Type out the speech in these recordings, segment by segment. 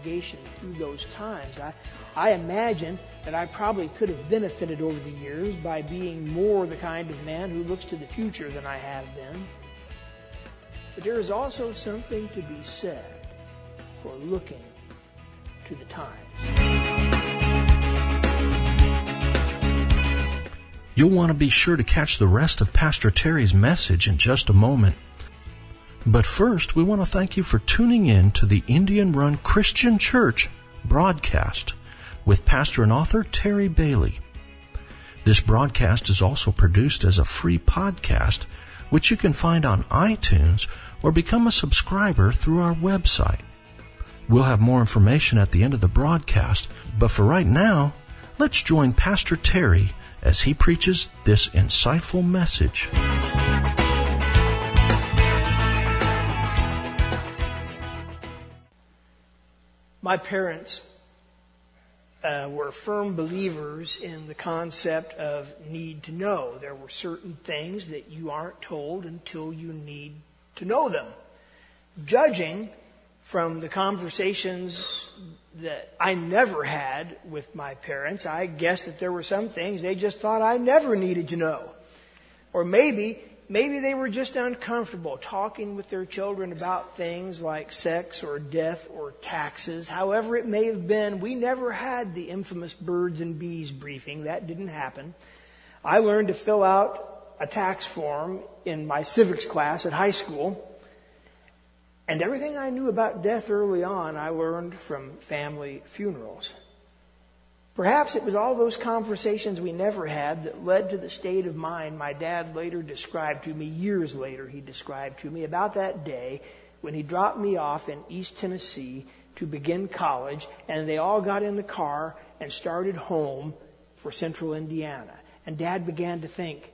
congregation through those times. I imagine that I probably could have benefited over the years by being more the kind of man who looks to the future than I have been. But there is also something to be said for looking to the times. You'll want to be sure to catch the rest of Pastor Terry's message in just a moment. But first, we want to thank you for tuning in to the Indian Run Christian Church broadcast with pastor and author Terry Bailey. This broadcast is also produced as a free podcast, which you can find on iTunes or become a subscriber through our website. We'll have more information at the end of the broadcast, but for right now, let's join Pastor Terry as he preaches this insightful message. My parents were firm believers in the concept of need to know. There were certain things that you aren't told until you need to know them. Judging from the conversations that I never had with my parents, I guessed that there were some things they just thought I never needed to know. Or maybe they were just uncomfortable talking with their children about things like sex or death or taxes. However it may have been, we never had the infamous birds and bees briefing. That didn't happen. I learned to fill out a tax form in my civics class at high school. And everything I knew about death early on, I learned from family funerals. Perhaps it was all those conversations we never had that led to the state of mind my dad later described to me, years later he described to me, about that day when he dropped me off in East Tennessee to begin college, and they all got in the car and started home for Central Indiana. And Dad began to think,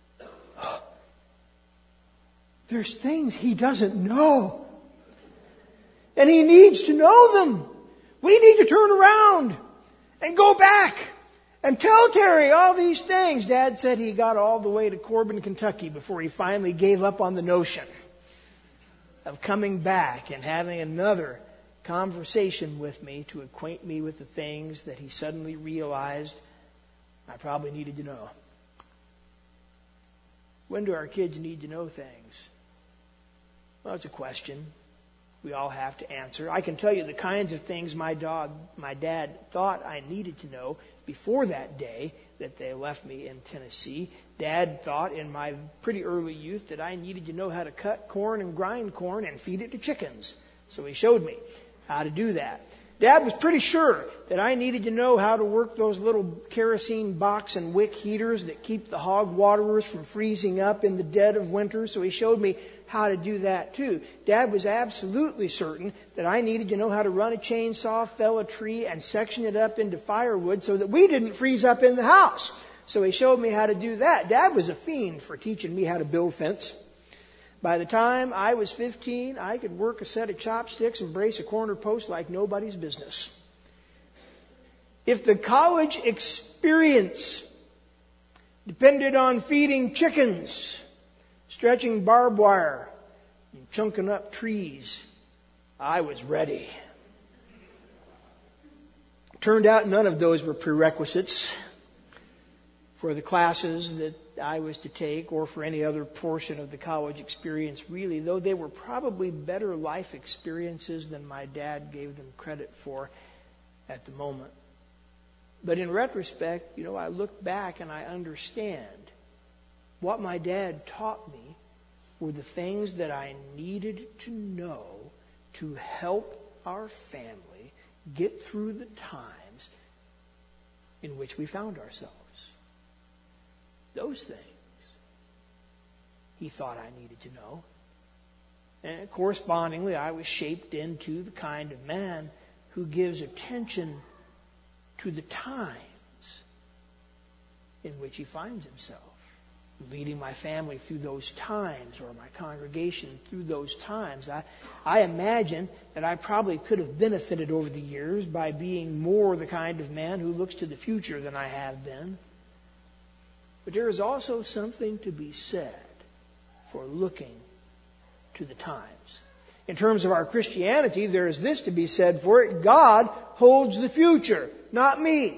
there's things he doesn't know. And he needs to know them. We need to turn around and go back and tell Terry all these things. Dad said he got all the way to Corbin, Kentucky before he finally gave up on the notion of coming back and having another conversation with me to acquaint me with the things that he suddenly realized I probably needed to know. When do our kids need to know things? Well, it's a question we all have to answer. I can tell you the kinds of things my dad thought I needed to know before that day that they left me in Tennessee. Dad thought in my pretty early youth that I needed to know how to cut corn and grind corn and feed it to chickens. So he showed me how to do that. Dad was pretty sure that I needed to know how to work those little kerosene box and wick heaters that keep the hog waterers from freezing up in the dead of winter. So he showed me how to do that too. Dad was absolutely certain that I needed to know how to run a chainsaw, fell a tree, and section it up into firewood so that we didn't freeze up in the house. So he showed me how to do that. Dad was a fiend for teaching me how to build fence. By the time I was 15, I could work a set of chopsticks and brace a corner post like nobody's business. If the college experience depended on feeding chickens, stretching barbed wire, and chunking up trees, I was ready. Turned out none of those were prerequisites for the classes that I was to take or for any other portion of the college experience, really, though they were probably better life experiences than my dad gave them credit for at the moment. But in retrospect, I look back and I understand what my dad taught me were the things that I needed to know to help our family get through the times in which we found ourselves. Those things he thought I needed to know. And correspondingly, I was shaped into the kind of man who gives attention to the times in which he finds himself, leading my family through those times, or my congregation through those times. I imagine that I probably could have benefited over the years by being more the kind of man who looks to the future than I have been. But there is also something to be said for looking to the times. In terms of our Christianity, there is this to be said for it: God holds the future, not me.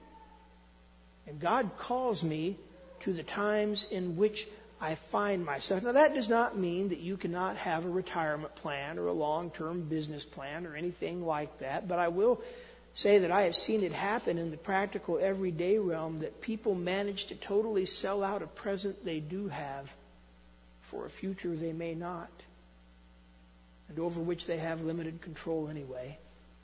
And God calls me to the times in which I find myself. Now, that does not mean that you cannot have a retirement plan or a long-term business plan or anything like that, but I will say that I have seen it happen in the practical everyday realm, that people manage to totally sell out a present they do have for a future they may not, and over which they have limited control anyway.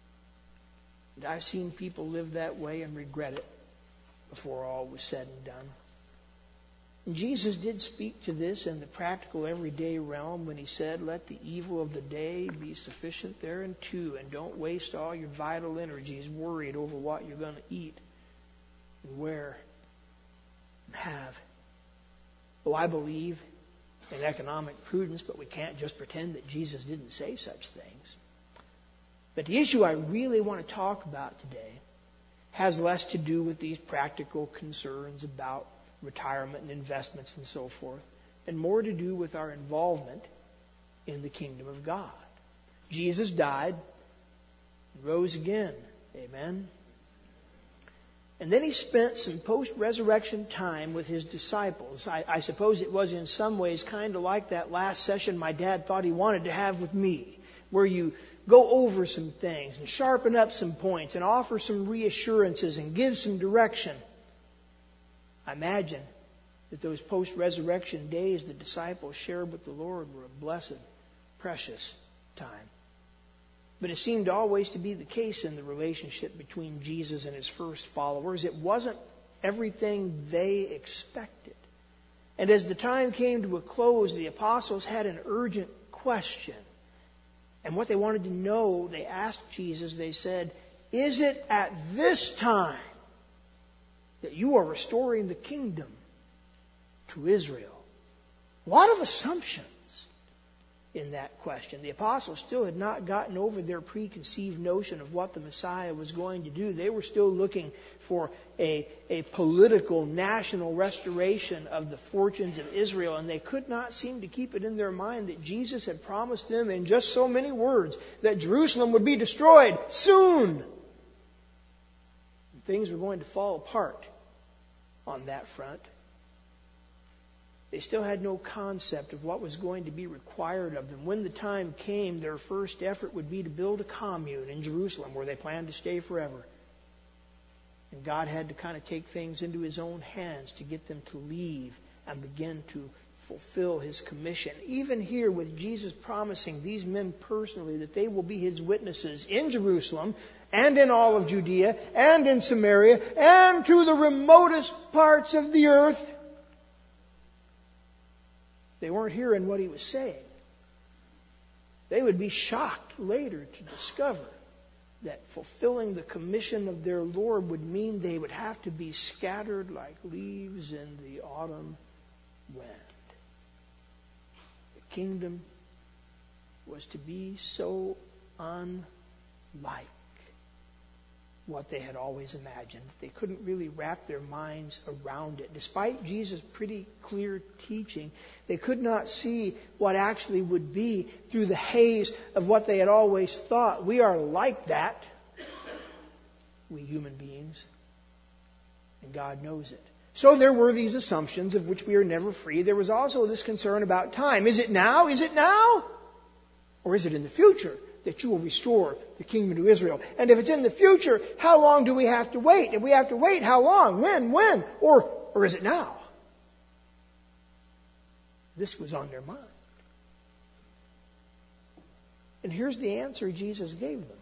And I've seen people live that way and regret it before all was said and done. And Jesus did speak to this in the practical everyday realm when he said, let the evil of the day be sufficient thereunto, and don't waste all your vital energies worried over what you're going to eat and wear and have. Oh, I believe in economic prudence, but we can't just pretend that Jesus didn't say such things. But the issue I really want to talk about today has less to do with these practical concerns about retirement and investments and so forth, and more to do with our involvement in the kingdom of God. Jesus died and rose again. Amen. And then he spent some post-resurrection time with his disciples. I suppose it was in some ways kind of like that last session my dad thought he wanted to have with me, where you go over some things and sharpen up some points and offer some reassurances and give some direction. I imagine that those post-resurrection days the disciples shared with the Lord were a blessed, precious time. But it seemed always to be the case in the relationship between Jesus and his first followers. It wasn't everything they expected. And as the time came to a close, the apostles had an urgent question. And what they wanted to know, they asked Jesus, they said, is it at this time that you are restoring the kingdom to Israel? A lot of assumptions in that question. The apostles still had not gotten over their preconceived notion of what the Messiah was going to do. They were still looking for a political, national restoration of the fortunes of Israel, and they could not seem to keep it in their mind that Jesus had promised them in just so many words that Jerusalem would be destroyed soon. Things were going to fall apart on that front. They still had no concept of what was going to be required of them. When the time came, their first effort would be to build a commune in Jerusalem where they planned to stay forever. And God had to kind of take things into his own hands to get them to leave and begin to fulfill his commission. Even here with Jesus promising these men personally that they will be his witnesses in Jerusalem and in all of Judea and in Samaria and to the remotest parts of the earth, they weren't hearing what he was saying. They would be shocked later to discover that fulfilling the commission of their Lord would mean they would have to be scattered like leaves in the autumn wind. The kingdom was to be so unlike what they had always imagined. They couldn't really wrap their minds around it. Despite Jesus' pretty clear teaching, they could not see what actually would be through the haze of what they had always thought. We are like that, we human beings, and God knows it. So there were these assumptions of which we are never free. There was also this concern about time. Is it now? Is it now? Or is it in the future that you will restore the kingdom to Israel? And if it's in the future, how long do we have to wait? If we have to wait, how long? When? Or is it now? This was on their mind. And here's the answer Jesus gave them.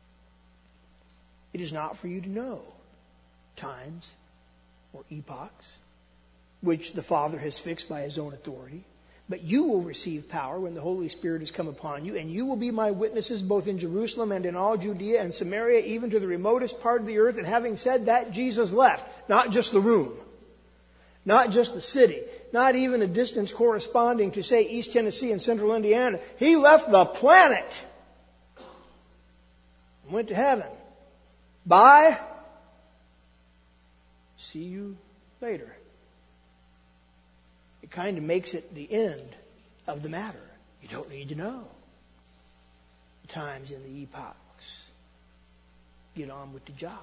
It is not for you to know times or epochs which the Father has fixed by his own authority. But you will receive power when the Holy Spirit has come upon you, and you will be my witnesses both in Jerusalem and in all Judea and Samaria, even to the remotest part of the earth. And having said that, Jesus left. Not just the room. Not just the city. Not even a distance corresponding to, say, East Tennessee and Central Indiana. He left the planet and went to heaven. Bye. See you later. It kind of makes it the end of the matter. You don't need to know. times and the epochs. Get on with the job.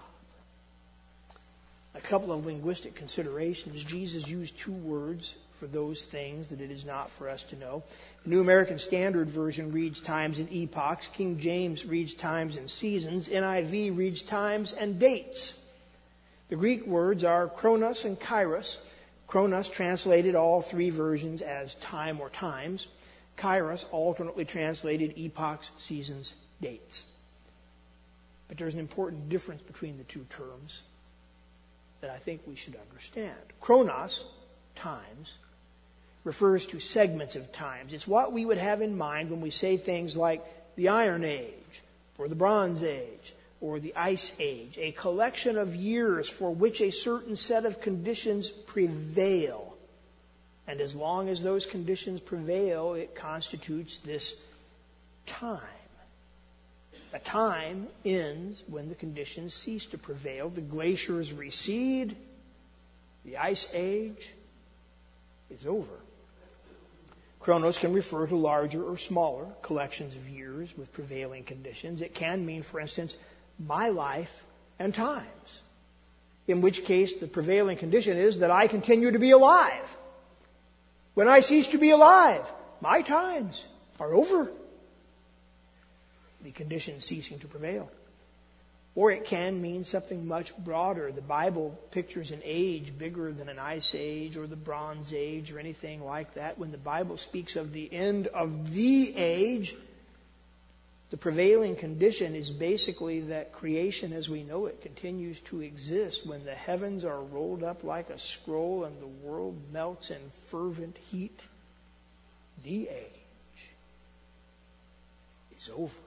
A couple of linguistic considerations. Jesus used two words for those things that it is not for us to know. The New American Standard Version reads times and epochs. King James reads times and seasons. NIV reads times and dates. The Greek words are chronos and kairos. Chronos translated all three versions as time or times. Kairos alternately translated epochs, seasons, dates. But there's an important difference between the two terms that I think we should understand. Chronos, times, refers to segments of times. It's what we would have in mind when we say things like the Iron Age, or the Bronze Age, or the Ice Age, a collection of years for which a certain set of conditions prevail. And as long as those conditions prevail, it constitutes this time. A time ends when the conditions cease to prevail. The glaciers recede. The Ice Age is over. Chronos can refer to larger or smaller collections of years with prevailing conditions. It can mean, for instance, my life and times, in which case the prevailing condition is that I continue to be alive. When I cease to be alive, my times are over. The condition ceasing to prevail. Or it can mean something much broader. The Bible pictures an age bigger than an Ice Age or the Bronze Age or anything like that. When the Bible speaks of the end of the age, the prevailing condition is basically that creation as we know it continues to exist when the heavens are rolled up like a scroll and the world melts in fervent heat. The age is over.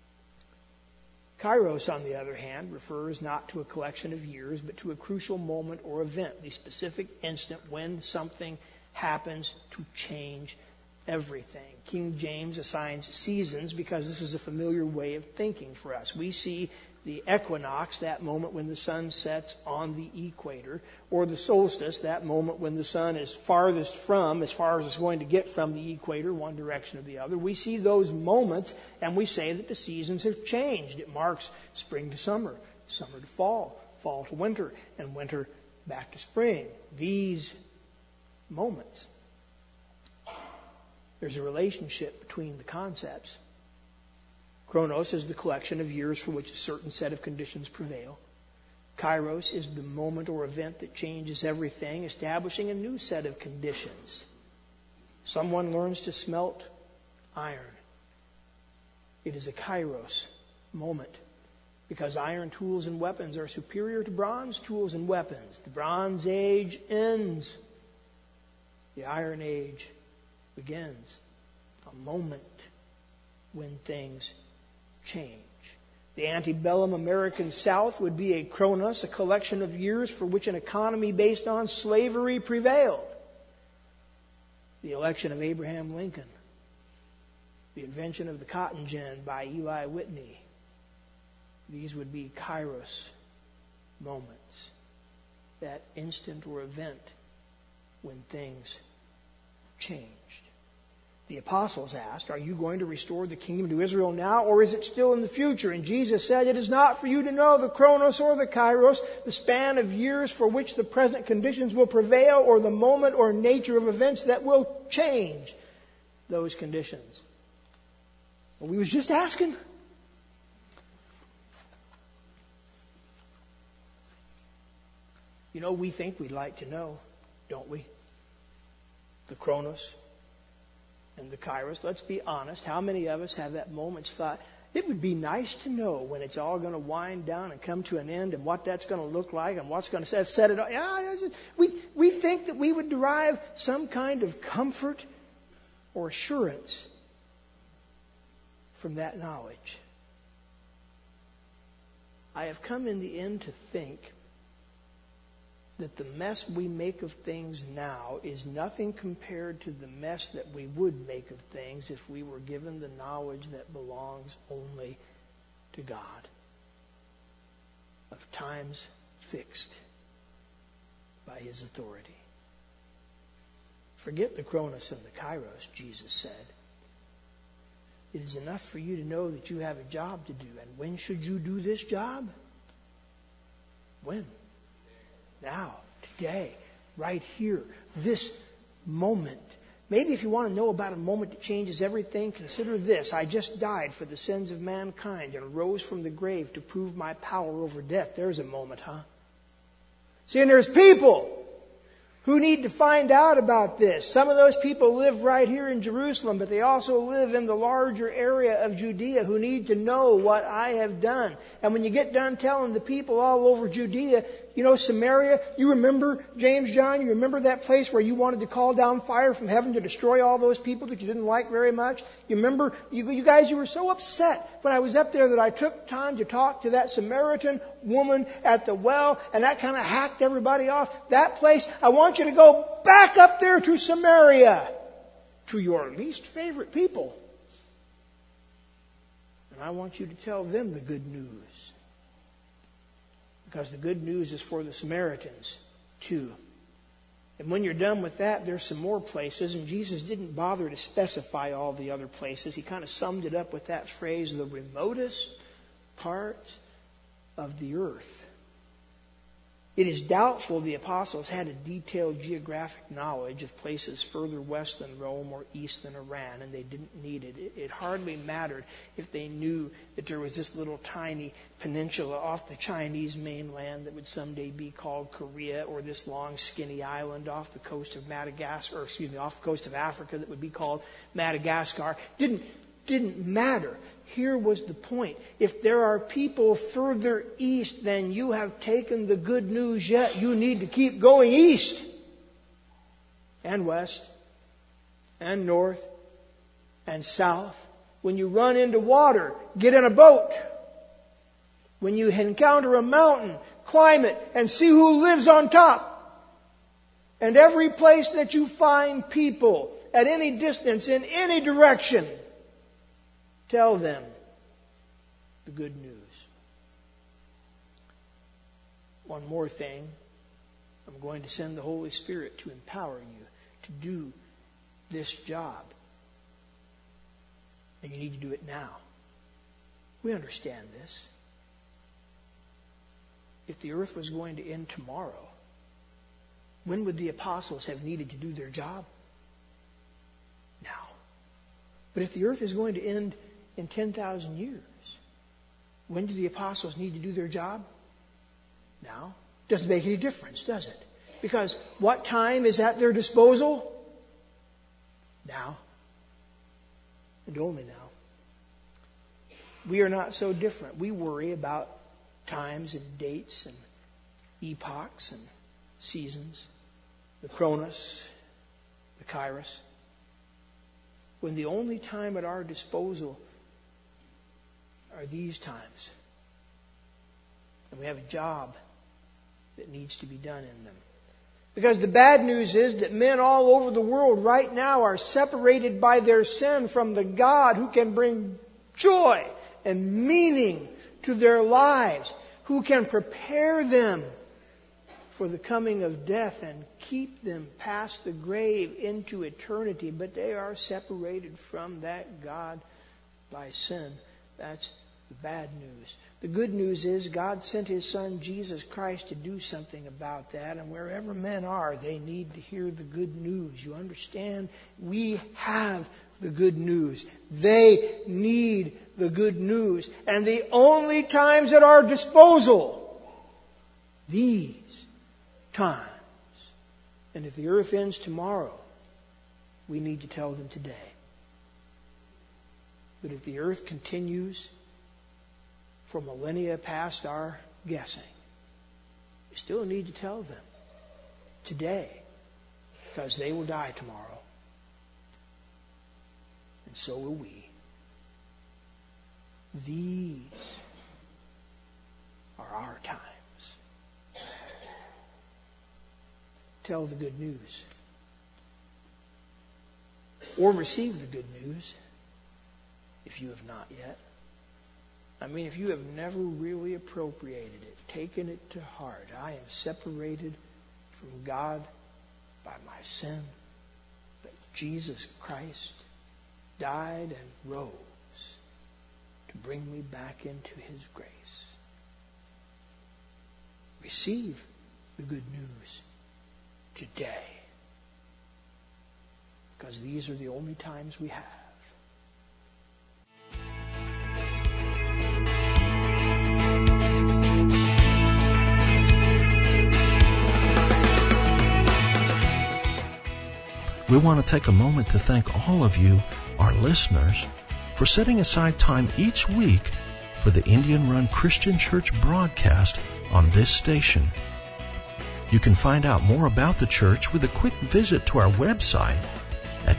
Kairos, on the other hand, refers not to a collection of years, but to a crucial moment or event, the specific instant when something happens to change everything. King James assigns seasons because this is a familiar way of thinking for us. We see the equinox, that moment when the sun sets on the equator, or the solstice, that moment when the sun is farthest from, as far as it's going to get from the equator, one direction or the other. We see those moments and we say that the seasons have changed. It marks spring to summer, summer to fall, fall to winter, and winter back to spring. These moments. There's a relationship between the concepts. Chronos is the collection of years for which a certain set of conditions prevail. Kairos is the moment or event that changes everything, establishing a new set of conditions. Someone learns to smelt iron. It is a Kairos moment because iron tools and weapons are superior to bronze tools and weapons. The Bronze Age ends. The Iron Age begins. A moment when things change. The antebellum American South would be a chronos, a collection of years for which an economy based on slavery prevailed. The election of Abraham Lincoln. The invention of the cotton gin by Eli Whitney. These would be kairos moments. That instant or event when things changed. The apostles asked, are you going to restore the kingdom to Israel now, or is it still in the future? And Jesus said, it is not for you to know the chronos or the kairos, the span of years for which the present conditions will prevail, or the moment or nature of events that will change those conditions. Well, we was just asking. You know, we think we'd like to know, don't we? The chronos and the kairos. Let's be honest. How many of us have that moment's thought, it would be nice to know when it's all going to wind down and come to an end and what that's going to look like and what's going to set it up. Yeah, we think that we would derive some kind of comfort or assurance from that knowledge. I have come in the end to think that the mess we make of things now is nothing compared to the mess that we would make of things if we were given the knowledge that belongs only to God. Of times fixed by His authority. Forget the chronos and the kairos, Jesus said. It is enough for you to know that you have a job to do. And when should you do this job? When? Now, today, right here, this moment. Maybe if you want to know about a moment that changes everything, consider this. I just died for the sins of mankind and rose from the grave to prove my power over death. There's a moment, huh? See, and there's people who need to find out about this. Some of those people live right here in Jerusalem, but they also live in the larger area of Judea who need to know what I have done. And when you get done telling the people all over Judea, you know, Samaria, you remember, James, John, you remember that place where you wanted to call down fire from heaven to destroy all those people that you didn't like very much? You remember, you guys, you were so upset when I was up there that I took time to talk to that Samaritan woman at the well, and that kind of hacked everybody off. That place, I want you to go back up there to Samaria, to your least favorite people. And I want you to tell them the good news. Because the good news is for the Samaritans too. And when you're done with that, there's some more places, and Jesus didn't bother to specify all the other places. He kind of summed it up with that phrase, the remotest parts of the earth. It is doubtful the apostles had a detailed geographic knowledge of places further west than Rome or east than Iran, and they didn't need it. It hardly mattered if they knew that there was this little tiny peninsula off the Chinese mainland that would someday be called Korea, or this long skinny island off the coast of Madagascar, off the coast of Africa that would be called Madagascar. Didn't matter. Here was the point. If there are people further east than you have taken the good news yet, you need to keep going east and west and north and south. When you run into water, get in a boat. When you encounter a mountain, climb it and see who lives on top. And every place that you find people at any distance, in any direction, tell them the good news. One more thing. I'm going to send the Holy Spirit to empower you to do this job. And you need to do it now. We understand this. If the earth was going to end tomorrow, when would the apostles have needed to do their job? Now. But if the earth is going to end in 10,000 years, when do the apostles need to do their job? Now. Doesn't make any difference, does it? Because what time is at their disposal? Now. And only now. We are not so different. We worry about times and dates and epochs and seasons. The Chronos, the Kairos. When the only time at our disposal are these times. And we have a job that needs to be done in them. Because the bad news is that men all over the world right now are separated by their sin from the God who can bring joy and meaning to their lives, who can prepare them for the coming of death and keep them past the grave into eternity. But they are separated from that God by sin. That's the bad news. The good news is God sent His Son Jesus Christ to do something about that. And wherever men are, they need to hear the good news. You understand? We have the good news. They need the good news. And the only times at our disposal, these times. And if the earth ends tomorrow, we need to tell them today. But if the earth continues for millennia past our guessing, we still need to tell them today, because they will die tomorrow. And so will we. These are our times. Tell the good news. Or receive the good news if you have not yet. I mean, if you have never really appropriated it, taken it to heart, I am separated from God by my sin, but Jesus Christ died and rose to bring me back into His grace. Receive the good news today, because these are the only times we have. We want to take a moment to thank all of you, our listeners, for setting aside time each week for the Indian Run Christian Church broadcast on this station. You can find out more about the church with a quick visit to our website at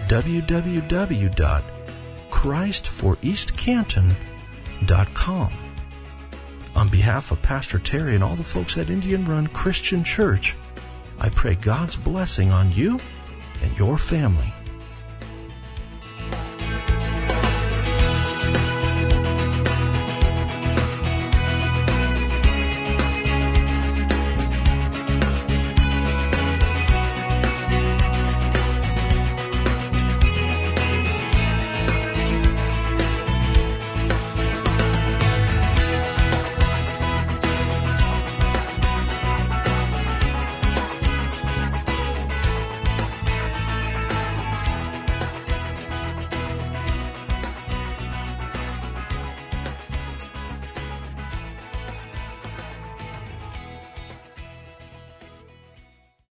www.christforeastcanton.com. On behalf of Pastor Terry and all the folks at Indian Run Christian Church, I pray God's blessing on you and your family.